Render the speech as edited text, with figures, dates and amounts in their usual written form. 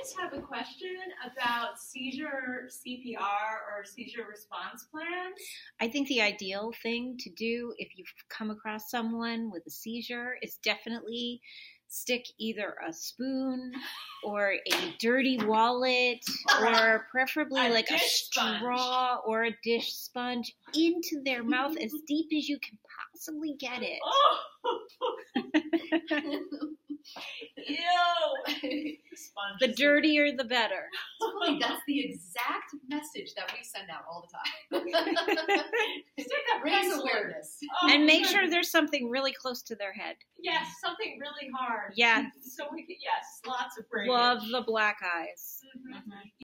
just have a question about seizure CPR or seizure response plans. I think the ideal thing to do if you've come across someone with a seizure is definitely stick either a spoon or a dirty wallet or preferably like a straw or a dish sponge into their mouth as deep as you can possibly get it. Ew! The dirtier the better. Totally, that's the exact message that we send out all the time. Raise awareness. And make sure there's something really close to their head. Yes, something really hard. Yeah. So we could, yes, lots of breakage. Love the black eyes. Mm-hmm.